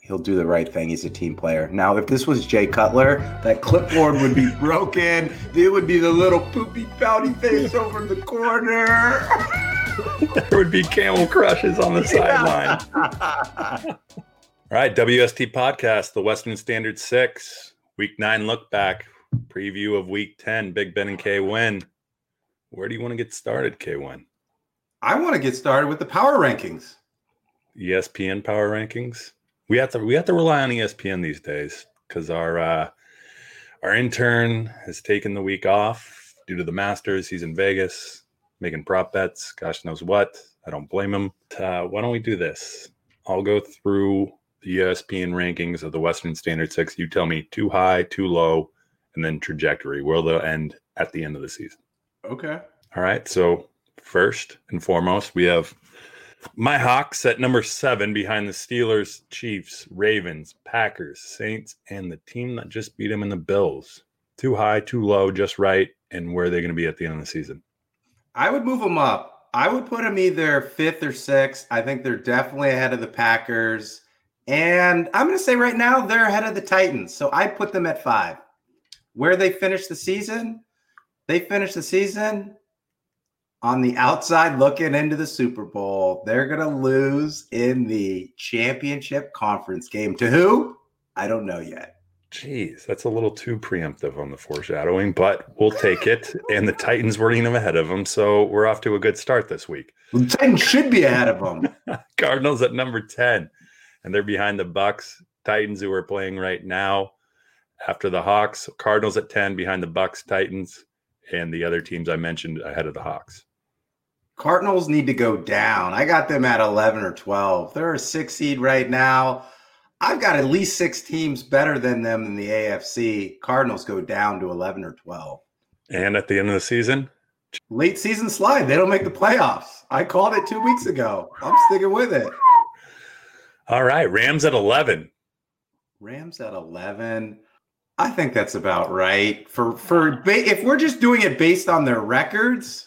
he'll do the right thing. He's a team player. Now, if this was Jay Cutler, that clipboard would be broken. It would be the little poopy pouty face over in the corner. There would be camel crushes on the sideline. All right, WST Podcast, the Western Standard 6, Week 9 look back, preview of Week 10, Big Ben and K-Win. Where do you want to get started, K-Win? I want to get started with the power rankings. ESPN power rankings. We have to rely on ESPN these days because our intern has taken the week off due to the Masters. He's in Vegas making prop bets. Gosh knows what. I don't blame him. Why don't we do this? I'll go through the ESPN rankings of the Western Standard 6. You tell me too high, too low, and then trajectory. Where they'll end at the end of the season. Okay. All right. So first and foremost, we have my Hawks at number 7 behind the Steelers, Chiefs, Ravens, Packers, Saints, and the team that just beat them in the Bills. Too high, too low, just right. And where are they going to be at the end of the season? I would move them up. I would put them either 5th or 6th. I think they're definitely ahead of the Packers. And I'm going to say right now they're ahead of the Titans. So I put them at 5. Where they finish the season? They finish the season on the outside looking into the Super Bowl. They're going to lose in the championship conference game. To who? I don't know yet. Jeez, that's a little too preemptive on the foreshadowing, but we'll take it. And the Titans weren't even ahead of them, so we're off to a good start this week. The Titans should be ahead of them. Cardinals at number 10, and they're behind the Bucks. Titans, who are playing right now after the Hawks. Cardinals at 10, behind the Bucks, Titans, and the other teams I mentioned ahead of the Hawks. Cardinals need to go down. I got them at 11 or 12. They're a 6 seed right now. I've got at least 6 teams better than them in the AFC. Cardinals go down to 11 or 12. And at the end of the season? Late season slide. They don't make the playoffs. I called it 2 weeks ago. I'm sticking with it. All right. Rams at 11. Rams at 11. I think that's about right. If we're just doing it based on their records,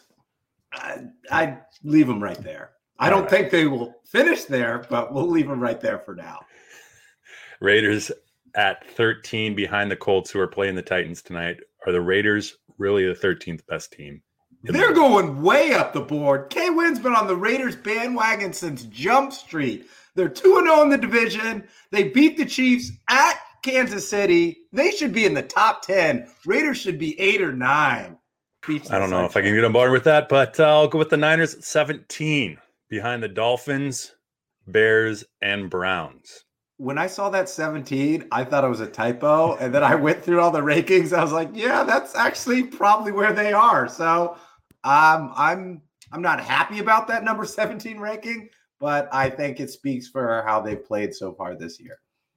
I'd leave them right there. I don't think they will finish there, but we'll leave them right there for now. Raiders at 13 behind the Colts, who are playing the Titans tonight. Are the Raiders really the 13th best team? They're going way up the board. K-Win's been on the Raiders bandwagon since Jump Street. They're 2-0 in the division. They beat the Chiefs at Kansas City. They should be in the top 10. Raiders should be 8 or 9. I don't know if I can get on board with that, but I'll go with the Niners at 17 behind the Dolphins, Bears, and Browns. When I saw that 17, I thought it was a typo. And then I went through all the rankings. I was like, yeah, that's actually probably where they are. So I'm not happy about that number 17 ranking, but I think it speaks for how they've played so far this year.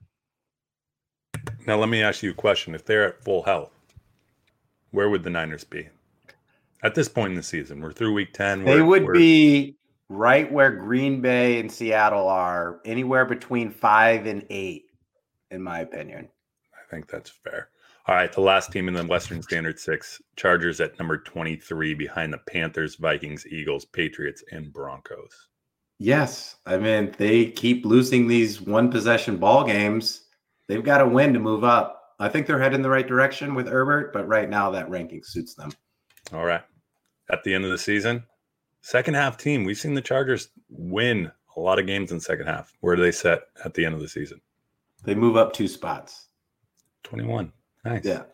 Now, let me ask you a question. If they're at full health, where would the Niners be? At this point in the season, we're through week 10. They would be right where Green Bay and Seattle are, anywhere between 5 and 8, in my opinion. I think that's fair. All right, the last team in the Western Standard 6, Chargers at number 23 behind the Panthers, Vikings, Eagles, Patriots, and Broncos. Yes. I mean, they keep losing these one-possession ball games. They've got to win to move up. I think they're heading in the right direction with Herbert, but right now that ranking suits them. All right. At the end of the season, second half team. We've seen the Chargers win a lot of games in the second half. Where do they set at the end of the season? They move up 2 spots. 21. Nice. Yeah.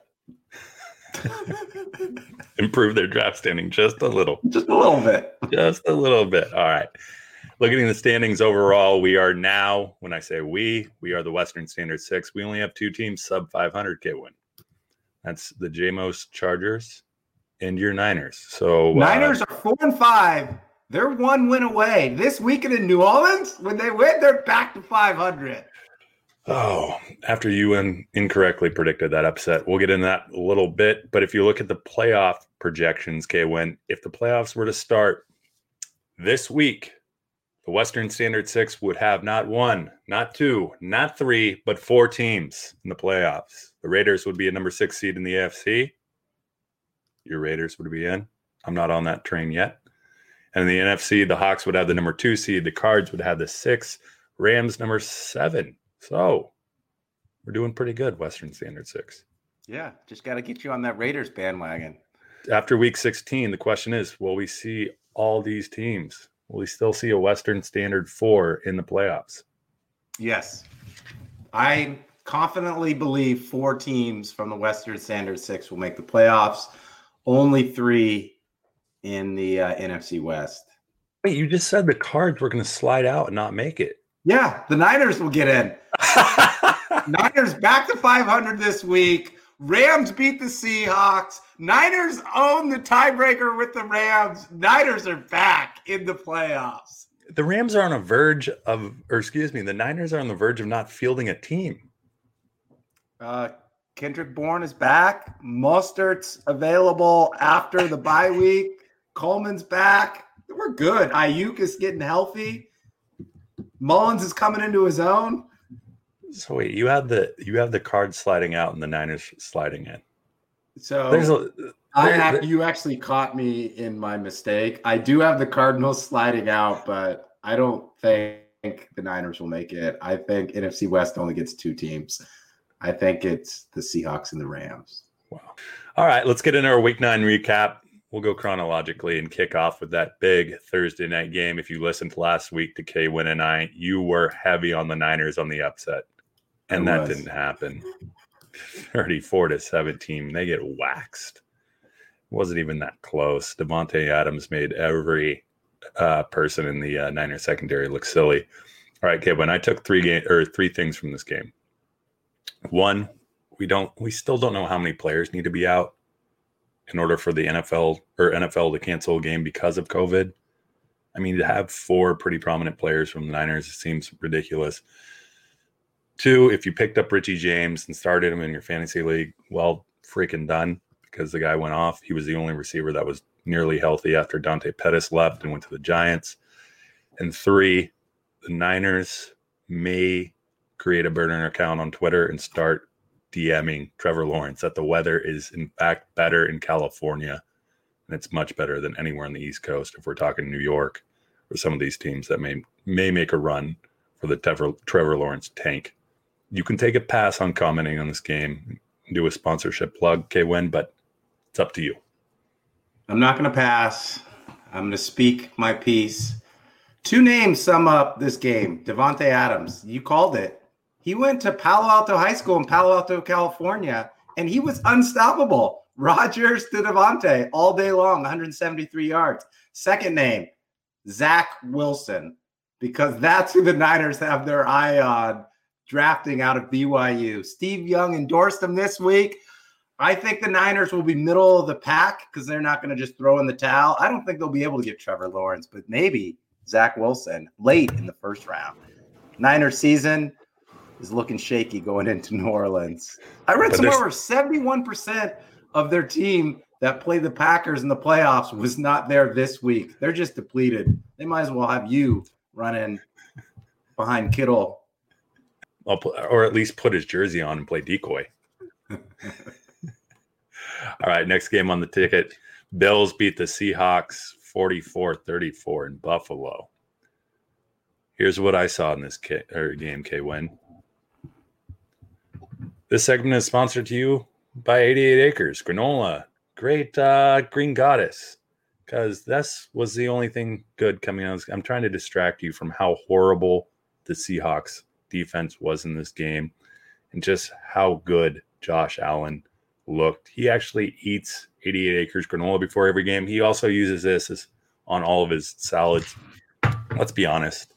Improve their draft standing just a little. Just a little bit. Just a little bit. All right. Looking at the standings overall, we are now, when I say we are the Western Standard 6. We only have 2 teams sub 500 K-Win. That's the JMOS Chargers and your Niners. So Niners are 4 and 5. They're 1 win away. This weekend in New Orleans, when they win, they're back to 500. Oh, after you incorrectly predicted that upset, we'll get into that a little bit. But if you look at the playoff projections, K-Win, if the playoffs were to start this week, the Western Standard 6 would have not 1, not 2, not 3, but 4 teams in the playoffs. The Raiders would be a number 6 seed in the AFC. Your Raiders would be in. I'm not on that train yet. And in the NFC, the Hawks would have the number 2 seed. The Cards would have the 6. Rams number 7 So we're doing pretty good, Western Standard 6. Yeah, just got to get you on that Raiders bandwagon. After week 16, the question is, will we see all these teams? Will we still see a Western Standard 4 in the playoffs? Yes. I confidently believe 4 teams from the Western Standard 6 will make the playoffs. Only 3 in the NFC West. Wait, you just said the Cards were going to slide out and not make it. Yeah, the Niners will get in. Niners back to 500 this week. Rams beat the Seahawks. Niners own the tiebreaker with the Rams. Niners are back in the playoffs. The Rams are on the verge of, the Niners are on the verge of not fielding a team. Kendrick Bourne is back. Mostert's available after the bye week. Coleman's back. We're good. Ayuk is getting healthy. Mullins is coming into his own. So wait, you have the Cards sliding out and the Niners sliding in. So you actually caught me in my mistake. I do have the Cardinals sliding out, but I don't think the Niners will make it. I think NFC West only gets 2 teams. I think it's the Seahawks and the Rams. Wow. All right, let's get into our Week 9 recap. We'll go chronologically and kick off with that big Thursday night game. If you listened last week to K-Win and I, you were heavy on the Niners on the upset. And that didn't happen. 34-17. They get waxed. It wasn't even that close. Devontae Adams made every person in the Niners secondary look silly. All right, Kevin, I took 3 things from this game. One, we still don't know how many players need to be out in order for the NFL to cancel a game because of COVID. I mean, to have 4 pretty prominent players from the Niners, it seems ridiculous. 2, if you picked up Richie James and started him in your fantasy league, well, freaking done, because the guy went off. He was the only receiver that was nearly healthy after Dante Pettis left and went to the Giants. And 3, the Niners may create a burner account on Twitter and start DMing Trevor Lawrence that the weather is, in fact, better in California. And it's much better than anywhere on the East Coast if we're talking New York or some of these teams that may make a run for the Trevor Lawrence tank. You can take a pass on commenting on this game, do a sponsorship plug, K-Win, but it's up to you. I'm not going to pass. I'm going to speak my piece. 2 names sum up this game. Devontae Adams, you called it. He went to Palo Alto High School in Palo Alto, California, and he was unstoppable. Rodgers to Devontae all day long, 173 yards. Second name, Zach Wilson, because that's who the Niners have their eye on. Drafting out of BYU. Steve Young endorsed him this week. I think the Niners will be middle of the pack because they're not going to just throw in the towel. I don't think they'll be able to get Trevor Lawrence, but maybe Zach Wilson late in the first round. Niners season is looking shaky going into New Orleans. I read somewhere where 71% of their team that played the Packers in the playoffs was not there this week. They're just depleted. They might as well have you running behind Kittle. Or at least put his jersey on and play decoy. All right, next game on the ticket. Bills beat the Seahawks 44-34 in Buffalo. Here's what I saw in this game, K-Win. This segment is sponsored to you by 88 Acres. Granola. Great green goddess. Because this was the only thing good coming out. I'm trying to distract you from how horrible the Seahawks defense was in this game and just how good Josh Allen looked. He actually eats 88 Acres granola before every game. He also uses this on all of his salads. Let's be honest.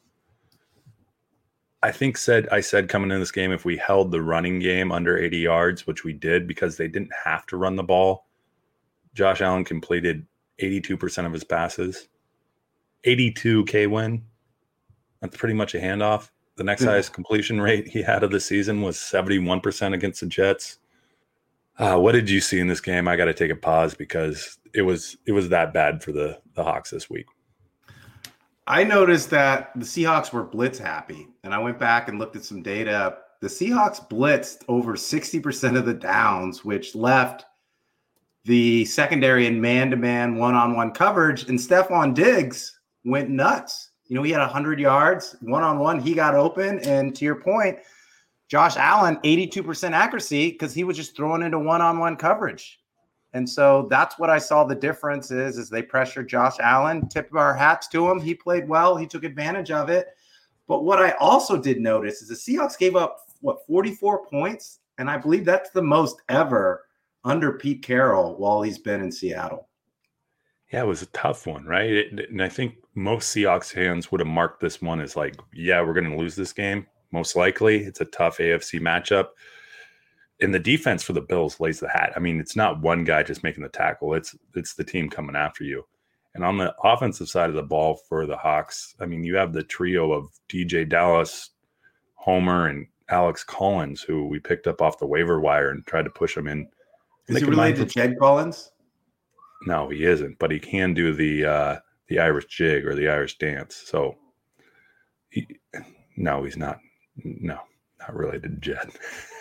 I said coming into this game, if we held the running game under 80 yards, which we did because they didn't have to run the ball, Josh Allen completed 82% of his passes. 82 K-win. That's pretty much a handoff. The next highest completion rate he had of the season was 71% against the Jets. What did you see in this game? I got to take a pause because it was that bad for the Hawks this week. I noticed that the Seahawks were blitz happy, and I went back and looked at some data. The Seahawks blitzed over 60% of the downs, which left the secondary in man-to-man, one-on-one coverage, and Stephon Diggs went nuts. You know, he had 100 yards one-on-one. He got open, and to your point, Josh Allen, 82% accuracy because he was just throwing into one-on-one coverage. And so that's what I saw the difference is they pressured Josh Allen, tip our hats to him. He played well. He took advantage of it. But what I also did notice is the Seahawks gave up, 44 points? And I believe that's the most ever under Pete Carroll while he's been in Seattle. Yeah, it was a tough one, right? And I think most Seahawks fans would have marked this one as like, yeah, we're going to lose this game. Most likely. It's a tough AFC matchup. And the defense for the Bills lays the hat. I mean, it's not one guy just making the tackle. It's the team coming after you. And on the offensive side of the ball for the Hawks, I mean, you have the trio of DJ Dallas, Homer, and Alex Collins, who we picked up off the waiver wire and tried to push him in. Is he related to Jed Collins? No, he isn't, but he can do the Irish jig or the Irish dance. So, he's not. No, not related to Jed.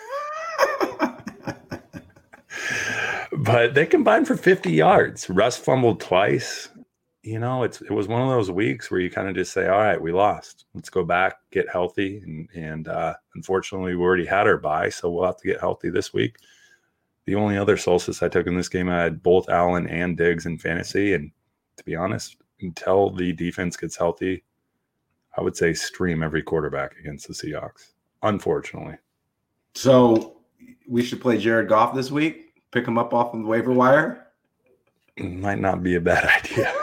But they combined for 50 yards. Russ fumbled twice. You know, it was one of those weeks where you kind of just say, all right, we lost. Let's go back, get healthy. And unfortunately, we already had our bye, so we'll have to get healthy this week. The only other solstice I took in this game, I had both Allen and Diggs in fantasy. And to be honest, until the defense gets healthy, I would say stream every quarterback against the Seahawks, unfortunately. So we should play Jared Goff this week? Pick him up off of the waiver wire? Might not be a bad idea.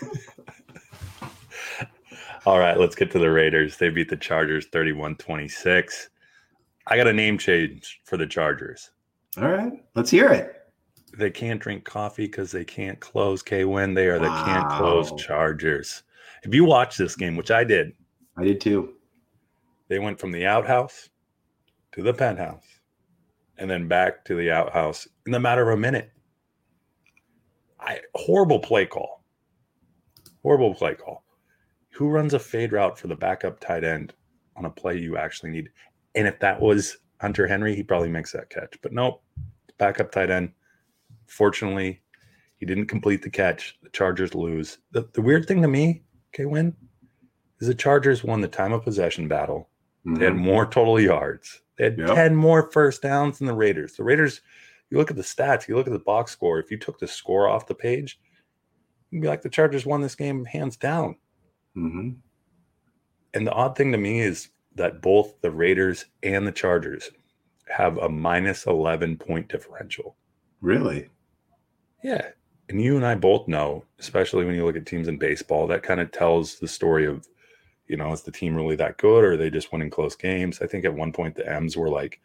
All right, let's get to the Raiders. They beat the Chargers 31-26. I got a name change for the Chargers. All right, let's hear it. They can't drink coffee because they can't close K-Win. They are the can't close Chargers. If you watch this game, which I did. I did too. They went from the outhouse to the penthouse and then back to the outhouse in the matter of a minute. Horrible play call. Horrible play call. Who runs a fade route for the backup tight end on a play you actually need? And if that was Hunter Henry, he probably makes that catch. But nope, backup tight end. Fortunately, he didn't complete the catch. The Chargers lose. The weird thing to me, K-Win, is the Chargers won the time of possession battle. Mm-hmm. They had more total yards. They had 10 more first downs than the Raiders. The Raiders, you look at the stats, you look at the box score. If you took the score off the page, you'd be like, the Chargers won this game hands down. Mm-hmm. And the odd thing to me is that both the Raiders and the Chargers have a minus 11 point differential. Really? Yeah. And you and I both know, especially when you look at teams in baseball, that kind of tells the story of, you know, is the team really that good or are they just winning close games? I think at one point the M's were like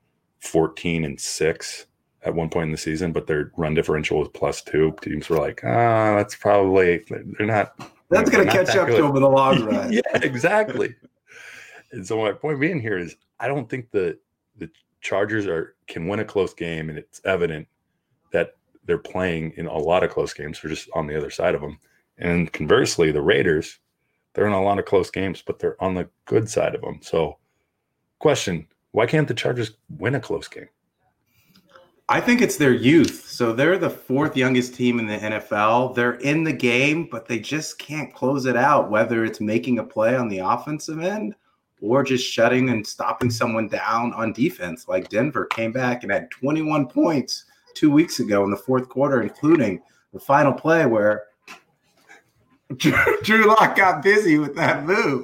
14-6 at one point in the season, but their run differential was +2. Teams were like, that's probably, they're not. That's going to catch up to them in the long run. Yeah, exactly. And so my point being here is I don't think the Chargers can win a close game, and it's evident that they're playing in a lot of close games. They're just on the other side of them. And conversely, the Raiders, they're in a lot of close games, but they're on the good side of them. So question, why can't the Chargers win a close game? I think it's their youth. So they're the fourth youngest team in the NFL. They're in the game, but they just can't close it out, whether it's making a play on the offensive end or just shutting and stopping someone down on defense. Like Denver came back and had 21 points 2 weeks ago in the fourth quarter, including the final play where Drew Lock got busy with that move.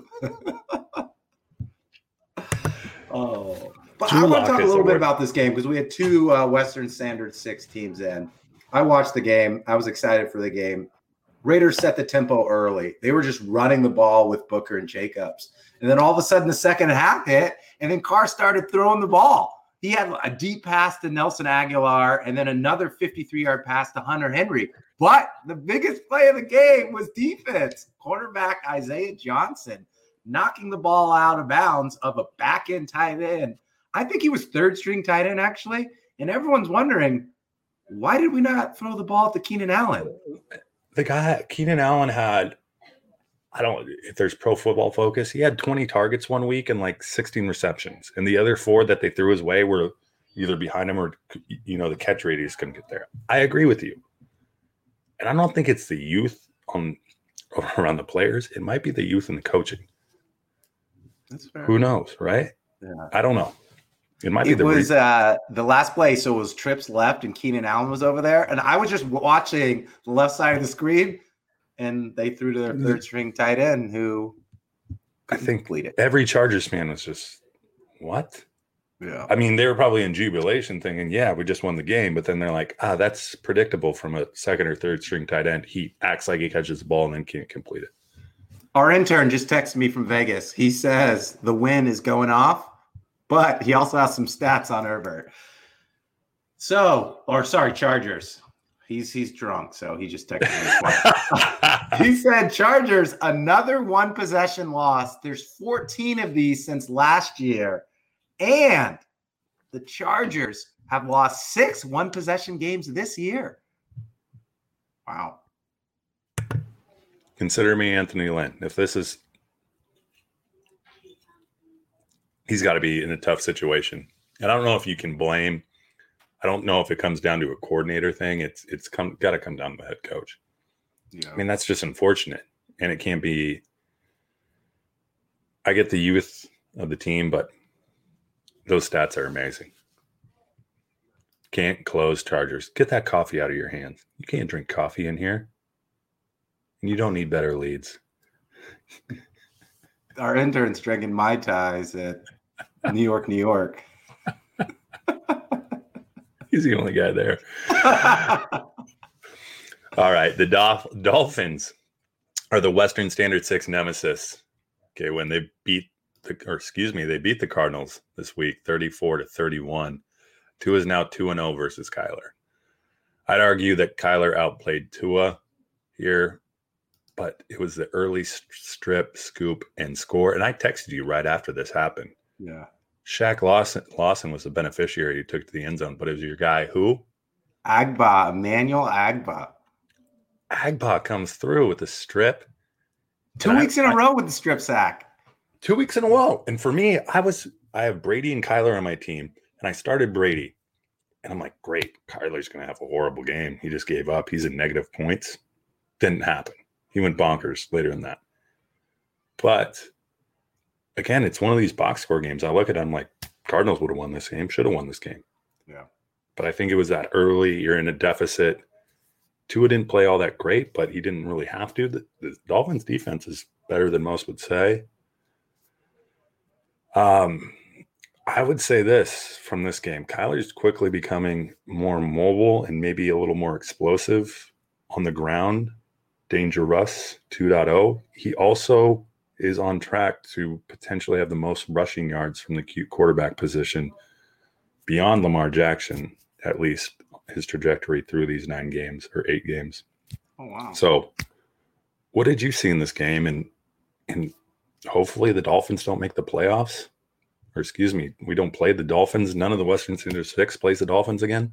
But I want to talk a little bit about this game because we had two Western Standard 6 teams in. I watched the game. I was excited for the game. Raiders set the tempo early. They were just running the ball with Booker and Jacobs. And then all of a sudden the second half hit, and then Carr started throwing the ball. He had a deep pass to Nelson Aguilar and then another 53-yard pass to Hunter Henry. But the biggest play of the game was defense. Cornerback Isaiah Johnson knocking the ball out of bounds of a back-end tight end. I think he was third-string tight end, actually. And everyone's wondering, why did we not throw the ball to Keenan Allen? The guy, Keenan Allen had, I don't, if there's Pro Football Focus, he had 20 targets one week and like 16 receptions. And the other 4 that they threw his way were either behind him or, you know, the catch radius couldn't get there. I agree with you. And I don't think it's the youth around the players. It might be the youth and the coaching. That's fair. Who knows, right? Yeah. I don't know. It might be It was the last play, so it was trips left, and Keenan Allen was over there, and I was just watching the left side of the screen, and they threw to their third string tight end who I think complete it. Every Chargers fan was just, what? Yeah. I mean, they were probably in jubilation thinking, yeah, we just won the game. But then they're like, that's predictable from a second or third string tight end. He acts like he catches the ball and then can't complete it. Our intern just texted me from Vegas. He says the win is going off, but he also has some stats on Herbert. Chargers. He's drunk, so he just texted me. He said Chargers, another one possession loss. There's 14 of these since last year. And the Chargers have lost 6 one-possession games this year. Wow. Consider me Anthony Lynn. If this is – he's got to be in a tough situation. And I don't know if you can blame – I don't know if it comes down to a coordinator thing. It's got to come down to the head coach. Yeah. I mean, that's just unfortunate. And it can't be – I get the youth of the team, but – those stats are amazing. Can't close Chargers. Get that coffee out of your hands. You can't drink coffee in here. And you don't need better leads. Our intern's drinking Mai Tais at New York, New York. He's the only guy there. All right. The Dolphins are the Western Standard 6 nemesis. Okay, when they beat they beat the Cardinals this week, 34-31. Tua is now 2-0 versus Kyler. I'd argue that Kyler outplayed Tua here, but it was the early strip, scoop, and score. And I texted you right after this happened. Yeah. Shaq Lawson was the beneficiary who took to the end zone, but it was your guy who? Emmanuel Agba. Agba comes through with the strip. 2 weeks in a row with the strip sack. 2 weeks in a row. And for me, I have Brady and Kyler on my team, and I started Brady. And I'm like, great, Kyler's going to have a horrible game. He just gave up. He's in negative points. Didn't happen. He went bonkers later in that. But, again, it's one of these box score games. I look at it, I'm like, Cardinals would have won this game, should have won this game. Yeah. But I think it was that early, you're in a deficit. Tua didn't play all that great, but he didn't really have to. The Dolphins' defense is better than most would say. I would say this from this game. Kyler's quickly becoming more mobile and maybe a little more explosive on the ground. Danger Russ 2.0. He also is on track to potentially have the most rushing yards from the quarterback position beyond Lamar Jackson, at least his trajectory through these 9 games or 8 games. Oh, wow. So what did you see in this game? And hopefully the Dolphins don't make the playoffs. Or excuse me, we don't play the Dolphins. None of the Western Standard 6 plays the Dolphins again.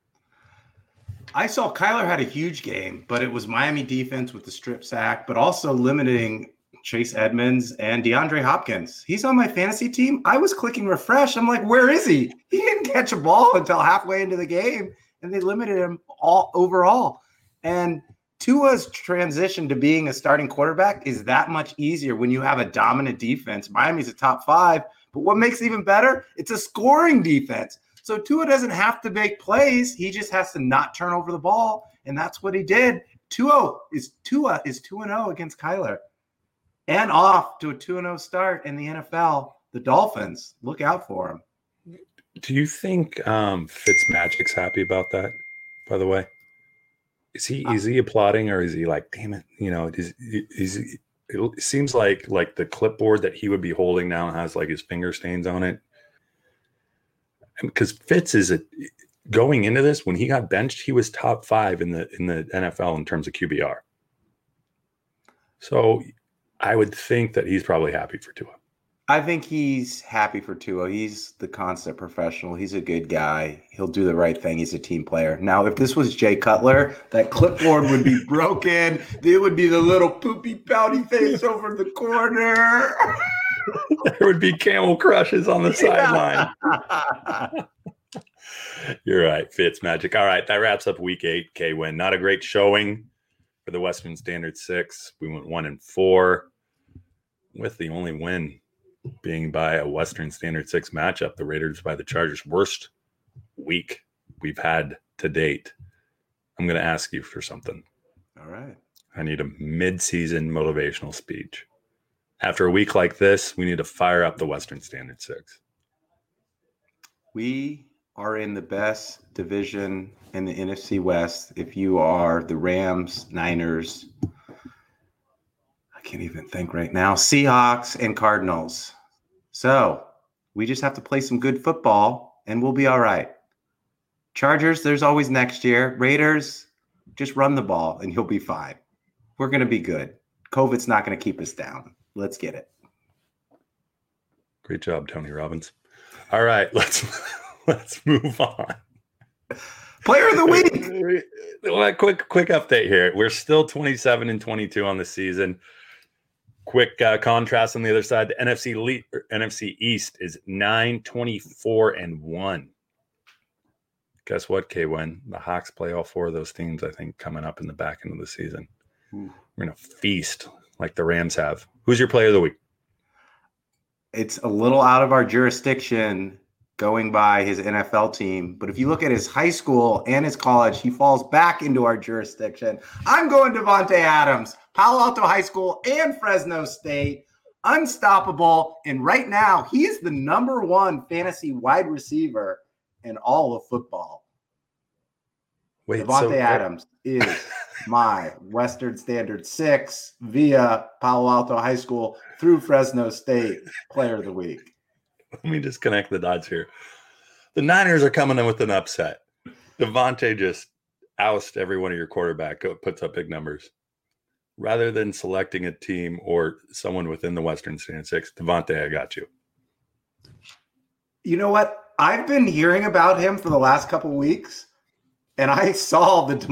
I saw Kyler had a huge game, but it was Miami defense with the strip sack, but also limiting Chase Edmonds and DeAndre Hopkins. He's on my fantasy team. I was clicking refresh. I'm like, where is he? He didn't catch a ball until halfway into the game, and they limited him all overall. And Tua's transition to being a starting quarterback is that much easier when you have a dominant defense. Miami's a top 5, but what makes it even better? It's a scoring defense. So Tua doesn't have to make plays. He just has to not turn over the ball, and that's what he did. Tua is 2-0 against Kyler and off to a 2-0 start in the NFL. The Dolphins, look out for him. Do you think Fitzmagic's happy about that, by the way? Is he applauding, or is he like, damn it, it seems like the clipboard that he would be holding now has like his finger stains on it. Because Fitz going into this, when he got benched, he was top 5 in the NFL in terms of QBR. So I would think that he's probably happy for Tua. I think he's happy for Tua. He's the constant professional. He's a good guy. He'll do the right thing. He's a team player. Now, if this was Jay Cutler, that clipboard would be broken. It would be the little poopy pouty face over the corner. There would be camel crushes on the sideline. You're right, Fitzmagic. All right, that wraps up week 8. K-Win. Not a great showing for the Western Standard 6. We went 1-4 with the only win being by a Western Standard 6 matchup, the Raiders by the Chargers. Worst week we've had to date. I'm going to ask you for something. All right. I need a mid-season motivational speech. After a week like this, we need to fire up the Western Standard 6. We are in the best division in the NFC West. If you are the Rams, Niners, I can't even think right now, Seahawks and Cardinals. So we just have to play some good football and we'll be all right. Chargers, there's always next year. Raiders, just run the ball and you'll be fine. We're going to be good. COVID's not going to keep us down. Let's get it. Great job, Tony Robbins. All right, let's move on. Player of the week. Well, quick update here. We're still 27-22 on the season. Quick contrast on the other side. The NFC East is 9-24-1. Guess what, K-Wen? The Hawks play all four of those teams, I think, coming up in the back end of the season. Ooh. We're going to feast like the Rams have. Who's your player of the week? It's a little out of our jurisdiction going by his NFL team. But if you look at his high school and his college, he falls back into our jurisdiction. I'm going Davante Adams, Palo Alto High School and Fresno State. Unstoppable. And right now, he is the number one fantasy wide receiver in all of football. Wait, Davante Adams is my Western Standard 6 via Palo Alto High School through Fresno State player of the week. Let me just connect the dots here. The Niners are coming in with an upset. Davante just ousts every one of your quarterback, puts up big numbers. Rather than selecting a team or someone within the Western Standard 6, Davante, I got you. You know what? I've been hearing about him for the last couple of weeks, and I saw the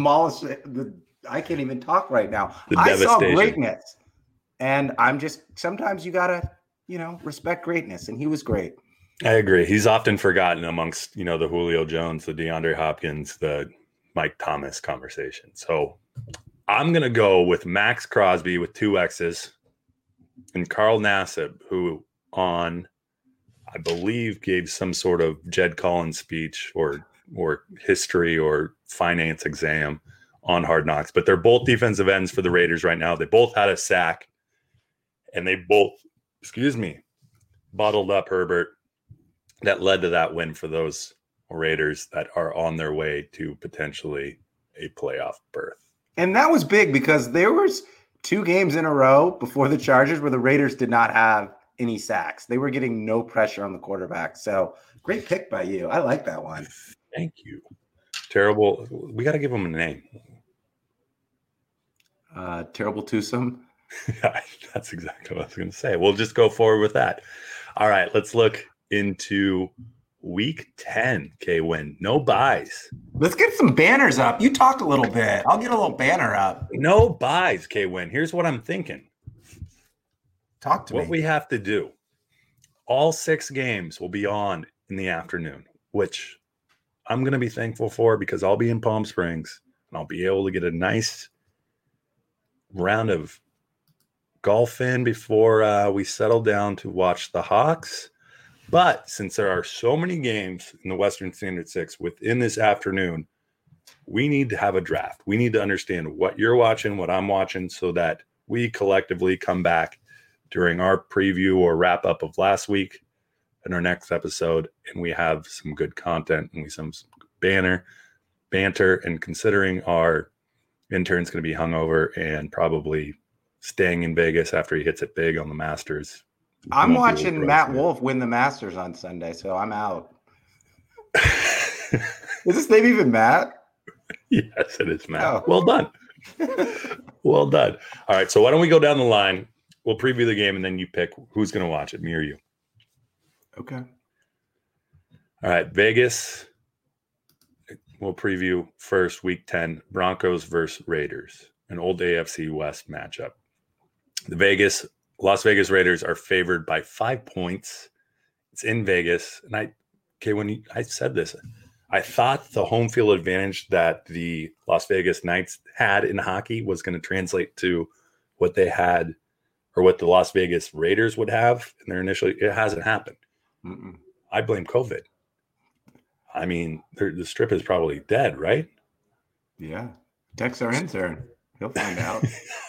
I can't even talk right now. I saw greatness, and I'm just sometimes you gotta respect greatness, and he was great. I agree. He's often forgotten amongst the Julio Jones, the DeAndre Hopkins, the Mike Thomas conversation. So I'm gonna go with Max Crosby with 2 X's and Carl Nassib, who I believe gave some sort of Jed Collins speech or history or finance exam on Hard Knocks. But they're both defensive ends for the Raiders right now. They both had a sack, and they both, bottled up Herbert. That led to that win for those Raiders that are on their way to potentially a playoff berth. And that was big because there was 2 games in a row before the Chargers where the Raiders did not have any sacks. They were getting no pressure on the quarterback. So great pick by you. I like that one. Thank you. Terrible. We got to give him a name. Terrible Twosome. That's exactly what I was going to say. We'll just go forward with that. All right, let's look into week 10. K-Win. No buys. Let's get some banners up. You talked a little bit. I'll get a little banner up. No buys, K-Win. Here's what I'm thinking. Talk to me. What we have to do. All 6 games will be on in the afternoon, which I'm going to be thankful for because I'll be in Palm Springs and I'll be able to get a nice round of golf in before we settle down to watch the Hawks. But since there are so many games in the Western Standard 6 within this afternoon, we need to have a draft. We need to understand what you're watching, what I'm watching, so that we collectively come back during our preview or wrap up of last week in our next episode, and we have some good content and some banter. And considering our intern's going to be hungover and probably staying in Vegas after he hits it big on the Masters. I'm watching Matt Wolff win the Masters on Sunday, so I'm out. Is his name even Matt? Yes, it is Matt. Oh. Well done. Well done. All right, so why don't we go down the line? We'll preview the game, and then you pick who's going to watch it, me or you. Okay. All right, Vegas. We'll preview first, week 10, Broncos versus Raiders, an old AFC West matchup. The Las Vegas Raiders are favored by 5 points. It's in Vegas. And when I said this, I thought the home field advantage that the Las Vegas Knights had in hockey was going to translate to what they had or what the Las Vegas Raiders would have in their initial. It hasn't happened. Mm-mm. I blame COVID. I mean, the strip is probably dead, right? Yeah. Text our intern. He'll find out.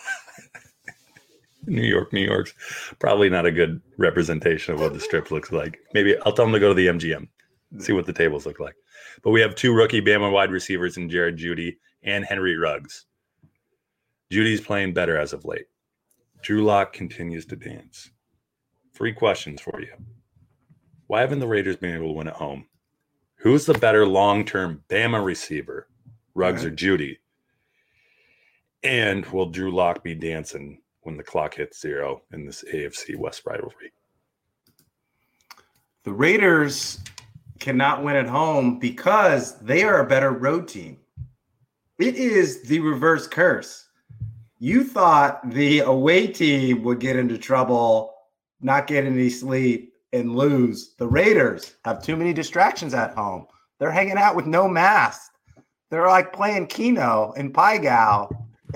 New York's probably not a good representation of what the strip looks like. Maybe I'll tell them to go to the MGM, see what the tables look like. But we have 2 rookie Bama wide receivers in Jared Jeudy and Henry Ruggs. Judy's playing better as of late. Drew Lock continues to dance. 3 questions for you. Why haven't the Raiders been able to win at home? Who's the better long-term Bama receiver, Ruggs or Jeudy? And will Drew Lock be dancing when the clock hits 0 in this AFC West rivalry? The Raiders cannot win at home because they are a better road team. It is the reverse curse. You thought the away team would get into trouble, not get any sleep, and lose. The Raiders have too many distractions at home. They're hanging out with no mask. They're like playing Keno and Pai Gow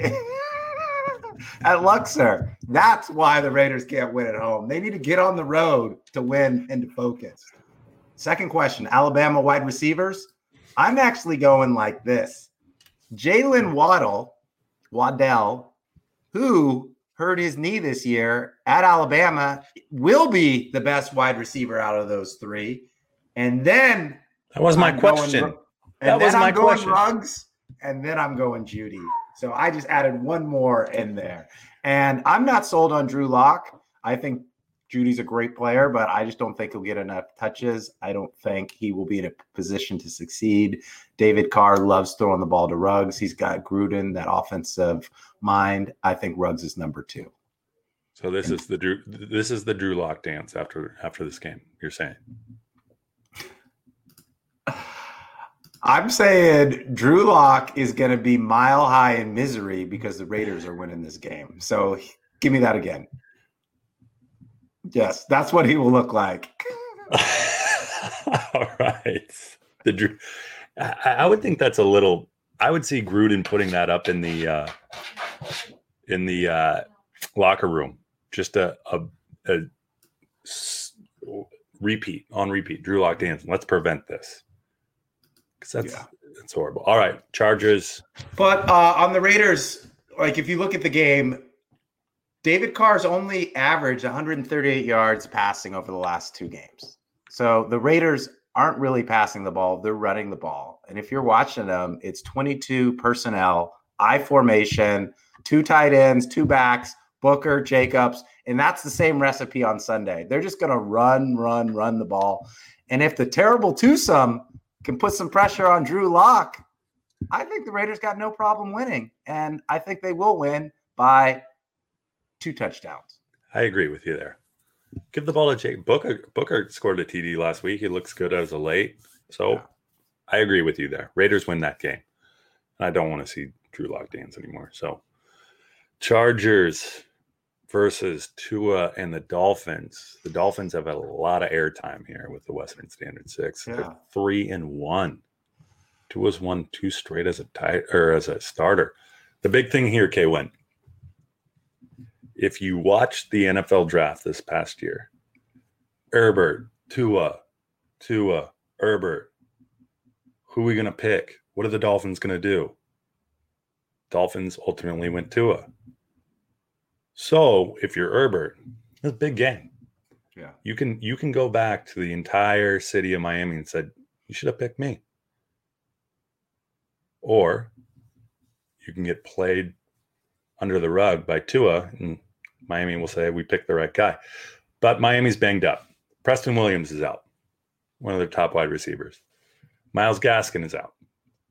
at Luxor. That's why the Raiders can't win at home. They need to get on the road to win and to focus. Second question, Alabama wide receivers. I'm actually going like this. Jalen Waddell, who hurt his knee this year at Alabama, will be the best wide receiver out of those 3. And then that was my question. That was my question. Ruggs, and then I'm going Jeudy. So I just added one more in there. And I'm not sold on Drew Lock. I think Judy's a great player, but I just don't think he'll get enough touches. I don't think he will be in a position to succeed. David Carr loves throwing the ball to Ruggs. He's got Gruden, that offensive mind. I think Ruggs is number 2. So this is the Drew Lock dance after this game, you're saying? I'm saying Drew Lock is going to be mile high in misery because the Raiders are winning this game. So give me that again. Yes, that's what he will look like. All right. I would think that's a little. I would see Gruden putting that up in the locker room. Just a repeat. Drew Lock dance. Let's prevent this. Because that's horrible. All right, Chargers. But on the Raiders, like if you look at the game, David Carr's only averaged 138 yards passing over the last 2 games. So the Raiders aren't really passing the ball. They're running the ball. And if you're watching them, it's 22 personnel, I formation, 2 tight ends, 2 backs, Booker, Jacobs. And that's the same recipe on Sunday. They're just going to run the ball. And if the terrible twosome can put some pressure on Drew Lock, I think the Raiders got no problem winning. And I think they will win by 2 touchdowns. I agree with you there. Give the ball to Jake. Booker scored a TD last week. He looks good as of late. So I agree with you there. Raiders win that game. I don't want to see Drew Lock dance anymore. So Chargers versus Tua and the Dolphins. The Dolphins have had a lot of airtime here with the Western Standard 6. Yeah. They're 3-1. Tua's won 2 straight as a starter. The big thing here, K-Win, if you watched the NFL draft this past year, Herbert, Tua, Herbert, who are we going to pick? What are the Dolphins going to do? Dolphins ultimately went Tua. So if you're Herbert, it's a big game. Yeah. You can go back to the entire city of Miami and said, you should have picked me. Or you can get played under the rug by Tua, and Miami will say, we picked the right guy. But Miami's banged up. Preston Williams is out, one of their top wide receivers. Myles Gaskin is out.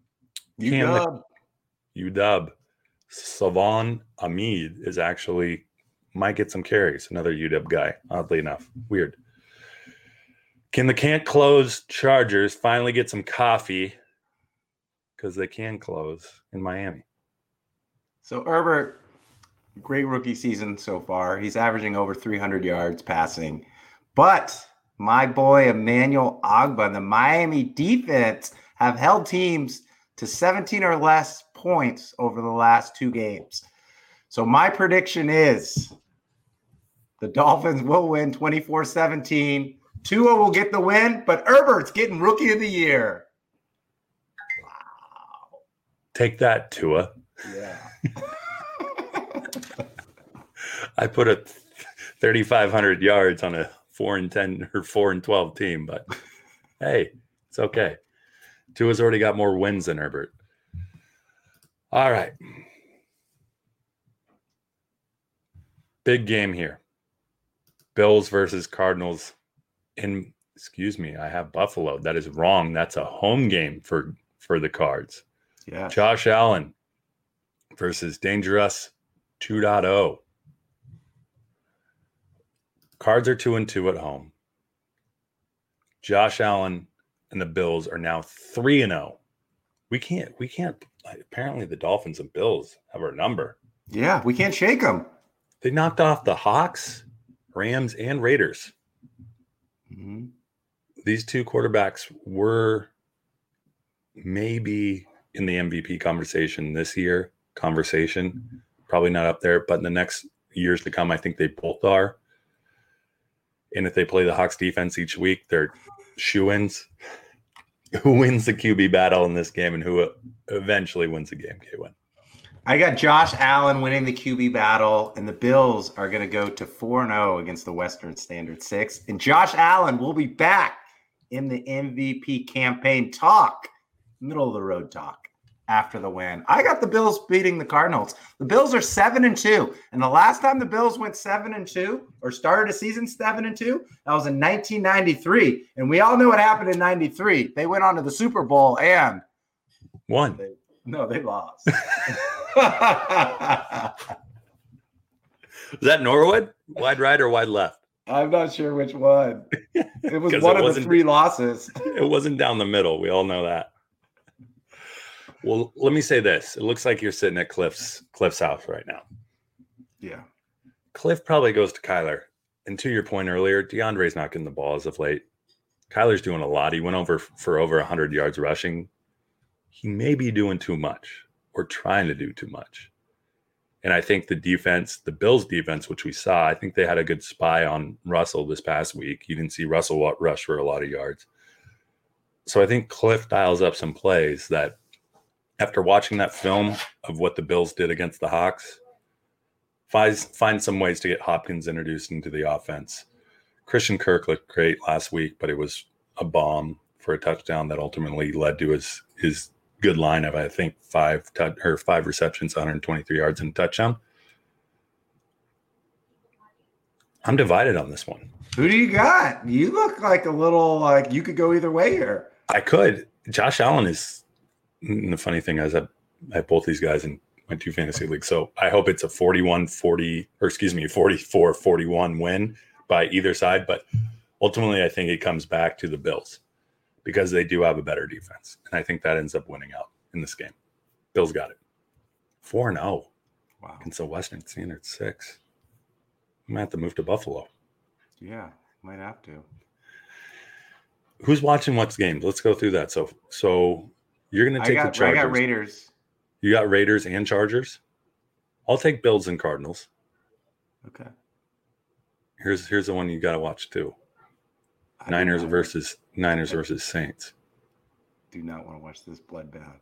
UW. Savon Ahmed is actually might get some carries. Another UW guy, oddly enough. Weird. Can the can't close Chargers finally get some coffee? Because they can close in Miami. So Herbert, great rookie season so far. He's averaging over 300 yards passing. But my boy Emmanuel Ogbah and the Miami defense have held teams to 17 or less points over the last 2 games. So my prediction is The Dolphins will win 24-17. Tua will get the win, but Herbert's getting Rookie of the Year. Wow. Take that, Tua. Yeah. I put a 3,500 yards on a 4-10 or 4-12 team, but hey, it's okay. Tua's already got more wins than Herbert. All right. Big game here. Bills versus Cardinals excuse me, I have Buffalo. That is wrong. That's a home game for the Cards. Yeah. Josh Allen versus Dangerous 2.0. Cards are 2-2 at home. Josh Allen and the Bills are now 3-0. We can't. Apparently, the Dolphins and Bills have our number. Yeah, we can't shake them. They knocked off the Hawks, Rams, and Raiders. Mm-hmm. These two quarterbacks were maybe in the MVP conversation this year. Probably not up there, but in the next years to come, I think they both are. And if they play the Hawks defense each week, they're shoo-ins. Who wins the QB battle in this game and who eventually wins the game, K1? I got Josh Allen winning the QB battle, and the Bills are going to go to 4-0 against the Western Standard 6. And Josh Allen will be back in the MVP campaign talk, middle of the road talk after the win. I got the Bills beating the Cardinals. The Bills are 7-2. And the last time the Bills went 7-2 or started a season 7-2, that was in 1993. And we all know what happened in 93. They went on to the Super Bowl and won. They lost. Was that Norwood? Wide right or wide left? I'm not sure which one. It was one of the three losses. It wasn't down the middle. We all know that. Well, let me say this. It looks like you're sitting at Cliff's house right now. Yeah. Cliff probably goes to Kyler. And to your point earlier, DeAndre's not getting the ball as of late. Kyler's doing a lot. He went over for over 100 yards rushing. He may be doing too much or trying to do too much. And I think the defense, the Bills defense, which we saw, I think they had a good spy on Russell this past week. You didn't see Russell rush for a lot of yards. So I think Cliff dials up some plays that after watching that film of what the Bills did against the Hawks, find some ways to get Hopkins introduced into the offense. Christian Kirk looked great last week, but it was a bomb for a touchdown that ultimately led to his good line of, I think, 5 receptions, 123 yards and a touchdown. I'm divided on this one. Who do you got? You look like a little like you could go either way here. I could. Josh Allen is, and the funny thing is I have both these guys in my 2 fantasy leagues. So I hope it's a 44-41 win by either side. But ultimately, I think it comes back to the Bills because they do have a better defense. And I think that ends up winning out in this game. Bills got it. 4-0. Wow. Against the Western Standard 6. I might have to move to Buffalo. Yeah, might have to. Who's watching what's games? Let's go through that. So you're going to take the Chargers. I got Raiders. You got Raiders and Chargers? I'll take Bills and Cardinals. Okay. Here's the one you got to watch too. Niners versus Saints. Do not want to watch this bloodbath.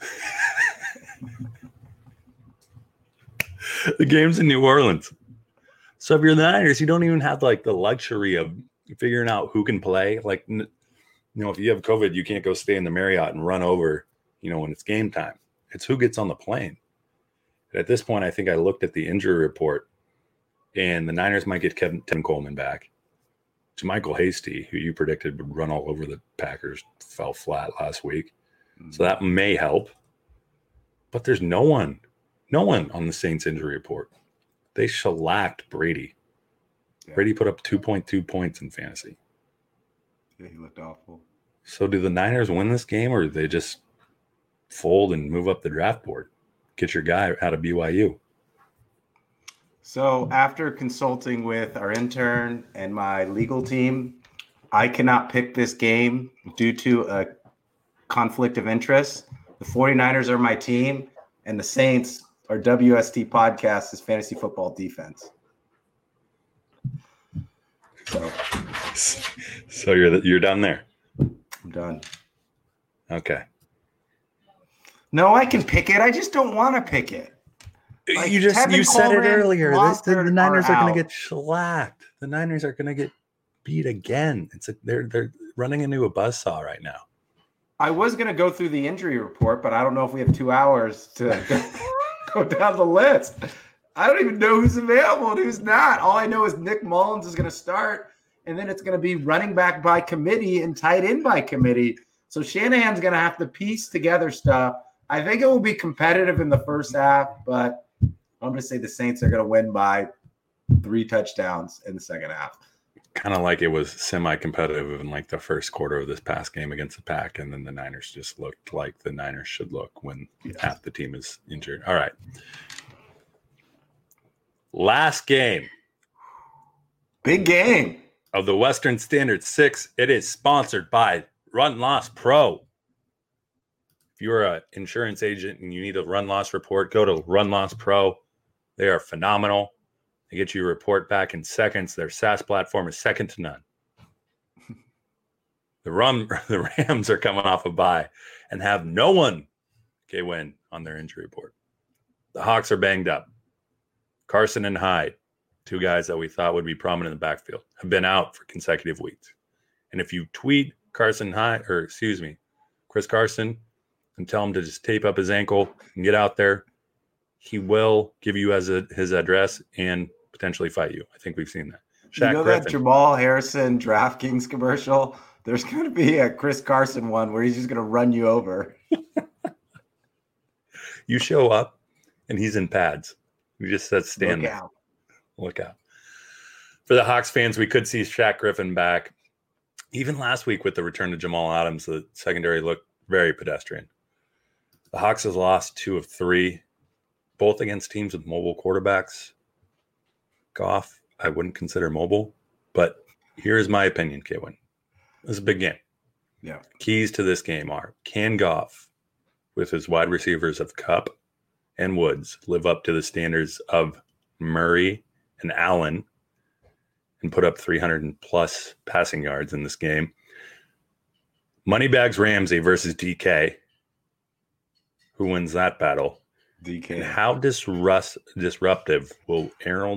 The game's in New Orleans. So if you're the Niners, you don't even have like the luxury of figuring out who can play. Like, if you have COVID, you can't go stay in the Marriott and run over, when it's game time. It's who gets on the plane. At this point, I think I looked at the injury report, and the Niners might get Kevin Coleman back. JaMychal Hasty, who you predicted would run all over the Packers, fell flat last week. Mm-hmm. So that may help. But there's no one on the Saints injury report. They shellacked Brady. Yeah. Brady put up 2.2 points in fantasy. Yeah, he looked awful. So do the Niners win this game, or do they just fold and move up the draft board? Get your guy out of BYU. So after consulting with our intern and my legal team, I cannot pick this game due to a conflict of interest. The 49ers are my team, and the Saints are WST Podcast's fantasy football defense. So you're done there. I'm done. Okay. No, I can pick it. I just don't want to pick it. Like, you said it earlier. The Niners are going to get shellacked. The Niners are going to get beat again. They're running into a buzzsaw right now. I was going to go through the injury report, but I don't know if we have 2 hours to go down the list. I don't even know who's available and who's not. All I know is Nick Mullins is going to start, and then it's going to be running back by committee and tight end by committee. So Shanahan's going to have to piece together stuff. I think it will be competitive in the first half, but I'm going to say the Saints are going to win by 3 touchdowns in the second half. Kind of like it was semi-competitive in like the first quarter of this past game against the Pack, and then the Niners just looked like the Niners should look when half the team is injured. All right. Last game. Big game. Of the Western Standard 6. It is sponsored by Run Loss Pro. If you're an insurance agent and you need a run loss report, go to Run Loss Pro. They are phenomenal. They get you a report back in seconds. Their SaaS platform is second to none. The Rams are coming off a bye and have no one win on their injury report. The Hawks are banged up. Carson and Hyde, 2 guys that we thought would be prominent in the backfield, have been out for consecutive weeks. And if you tweet Chris Carson, and tell him to just tape up his ankle and get out there, he will give you his address and potentially fight you. I think we've seen that. Shaq Griffin. That Jamal Harrison DraftKings commercial? There's going to be a Chris Carson one where he's just going to run you over. You show up and he's in pads. He just says stand there. Look out. For the Hawks fans, we could see Shaq Griffin back. Even last week with the return to Jamal Adams, the secondary looked very pedestrian. The Hawks has lost 2 of 3, both against teams with mobile quarterbacks. Goff, I wouldn't consider mobile, but here's my opinion, Kwin. This is a big game. Yeah. Keys to this game are, can Goff, with his wide receivers of Kupp and Woods, live up to the standards of Murray and Allen and put up 300+ passing yards in this game? Moneybags Ramsey versus DK. Who wins that battle? DK. And how disruptive will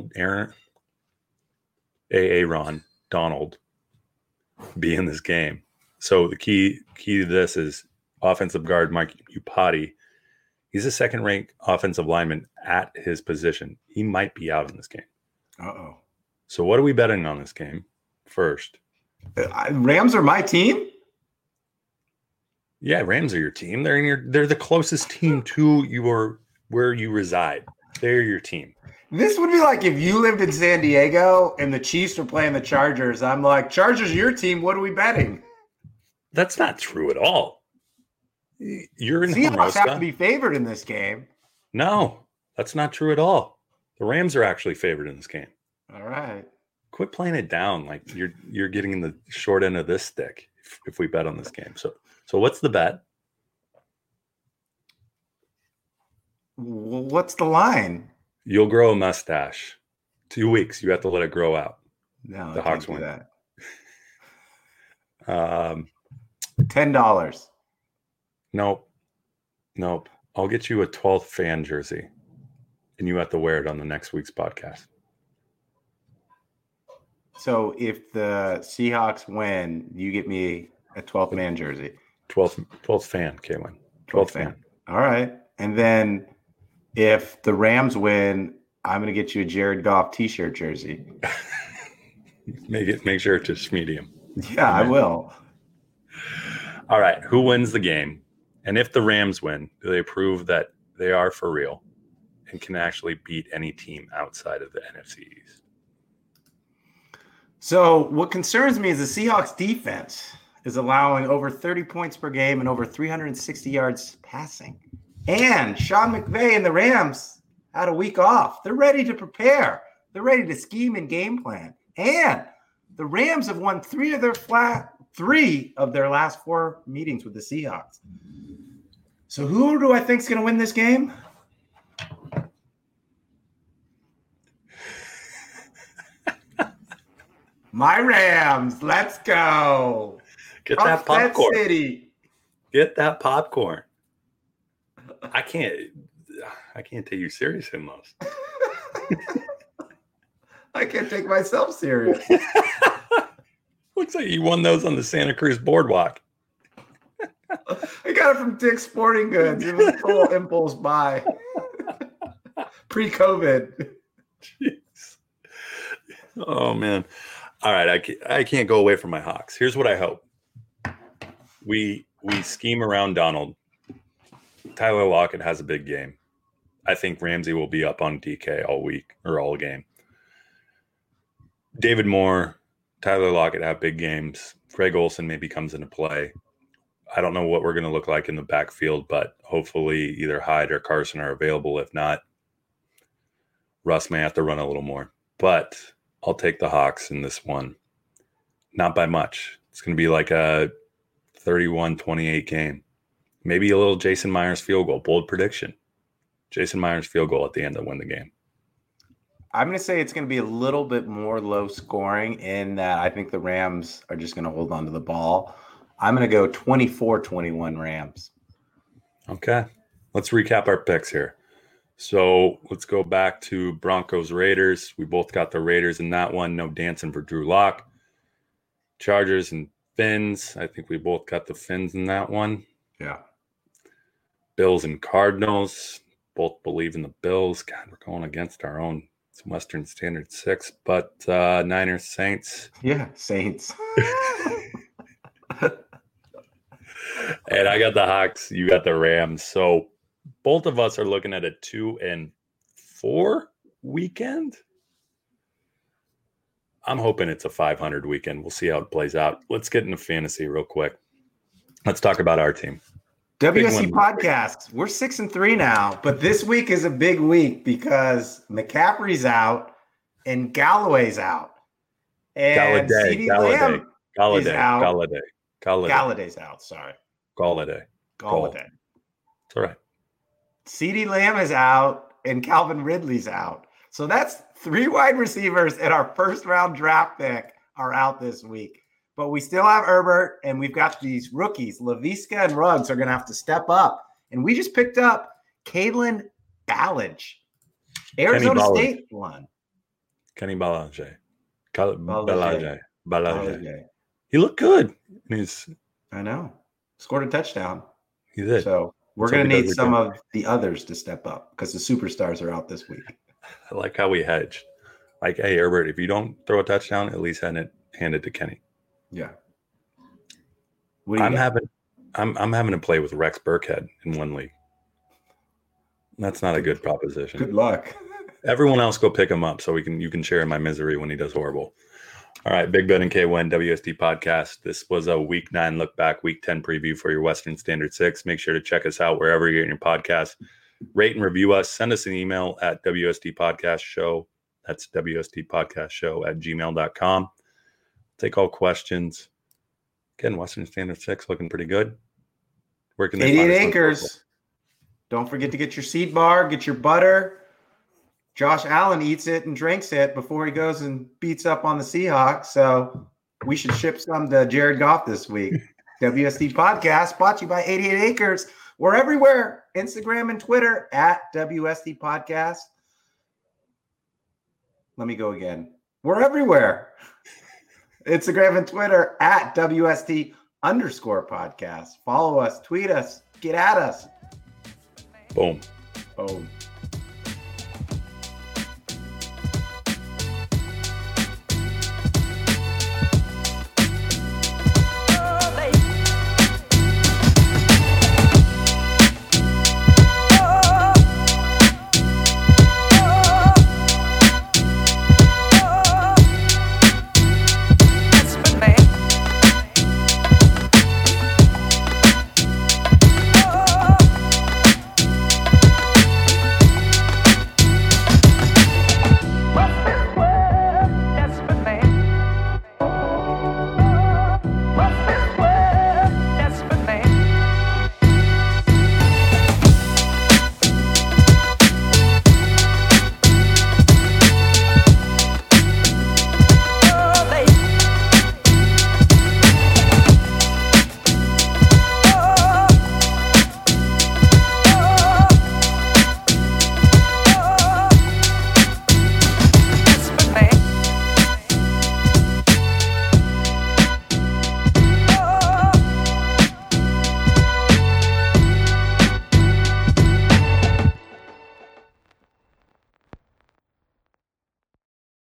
Aaron Donald be in this game? So the key to this is offensive guard Mike Iupati. He's a second-ranked offensive lineman at his position. He might be out in this game. Uh-oh. So what are we betting on this game first? Rams are my team? Yeah, Rams are your team. They're the closest team to where you reside. They're your team. This would be like if you lived in San Diego and the Chiefs were playing the Chargers. I'm like, Chargers are your team. What are we betting? That's not true at all. You're in Seahawks have to be favored in this game. No, that's not true at all. The Rams are actually favored in this game. All right. Quit playing it down like you're getting in the short end of this stick if we bet on this game. So what's the bet? What's the line? You'll grow a mustache. 2 weeks. You have to let it grow out. No, the Hawks win. That. $10. Nope. I'll get you a 12th fan jersey, and you have to wear it on the next week's podcast. So if the Seahawks win, you get me a 12th man jersey. 12th fan, Kwin. 12th fan. All right. And then if the Rams win, I'm going to get you a Jared Goff t-shirt jersey. Make sure it's medium. Yeah, I will. All right. Who wins the game? And if the Rams win, do they prove that they are for real and can actually beat any team outside of the NFC East? So what concerns me is the Seahawks defense is allowing over 30 points per game and over 360 yards passing. And Sean McVay and the Rams had a week off. They're ready to prepare. They're ready to scheme and game plan. And the Rams have won 3 of their last 4 meetings with the Seahawks. So who do I think is going to win this game? My Rams. Let's go. Get that popcorn. City. Get that popcorn. I can't take you serious in those. I can't take myself serious. Looks like you won those on the Santa Cruz boardwalk. I got it from Dick's Sporting Goods. It was full impulse buy. Pre-COVID. Jeez. Oh, man. All right. I can't go away from my Hawks. Here's what I hope. We scheme around Donald. Tyler Lockett has a big game. I think Ramsey will be up on DK all week or all game. David Moore, Tyler Lockett have big games. Greg Olsen maybe comes into play. I don't know what we're going to look like in the backfield, but hopefully either Hyde or Carson are available. If not, Russ may have to run a little more. But I'll take the Hawks in this one. Not by much. It's going to be like a 31-28 game. Maybe a little Jason Myers field goal. Bold prediction. Jason Myers field goal at the end to win the game. I'm going to say it's going to be a little bit more low scoring in that I think the Rams are just going to hold on to the ball. I'm going to go 24-21 Rams. Okay. Let's recap our picks here. So let's go back to Broncos Raiders. We both got the Raiders in that one. No dancing for Drew Lock. Chargers and Fins. I think we both got the Fins in that one. Yeah. Bills and Cardinals. Both believe in the Bills. God, we're going against our own Western Standard 6, but Niners, Saints. Yeah, Saints. And I got the Hawks. You got the Rams. So both of us are looking at a 2-4 weekend. I'm hoping it's a 500 weekend. We'll see how it plays out. Let's get into fantasy real quick. Let's talk about our team. WSC podcasts. We're 6-3 now, but this week is a big week because McCaffrey's out and Galloway's out. And CeeDee Lamb is out. Galladay's out, sorry. Galladay. It's all right. CeeDee Lamb is out and Calvin Ridley's out. So that's 3 wide receivers and our first round draft pick are out this week. But we still have Herbert, and we've got these rookies. Laviska and Ruggs are going to have to step up. And we just picked up Kalen Ballage. Arizona State one. Kenny Ballage. Ballage. He looked good. I know. Scored a touchdown. He did. So we're going to need some of the others to step up because the superstars are out this week. I like how we hedged. Like, hey, Herbert, if you don't throw a touchdown, at least hand it to Kenny. Yeah. I'm having to play with Rex Burkhead in one league. That's not a good proposition. Good luck. Everyone else go pick him up so you can share in my misery when he does horrible. All right, Big Ben and K1 WSD podcast. This was a week 9 look back, week 10 preview for your Western Standard 6. Make sure to check us out wherever you're getting your podcast. Rate and review us. Send us an email at WSDpodcastshow. That's WSDpodcastshow@gmail.com. Take all questions. Again, Western Standard 6 looking pretty good. Where can they 88 acres. Don't forget to get your seed bar, get your butter. Josh Allen eats it and drinks it before he goes and beats up on the Seahawks. So we should ship some to Jared Goff this week. WSD Podcast brought to you by 88 Acres. We're everywhere. Instagram and Twitter at WSD Podcast. Let me go again. We're everywhere. Instagram and Twitter at WSD_podcast. Follow us, tweet us, get at us. Boom. Boom.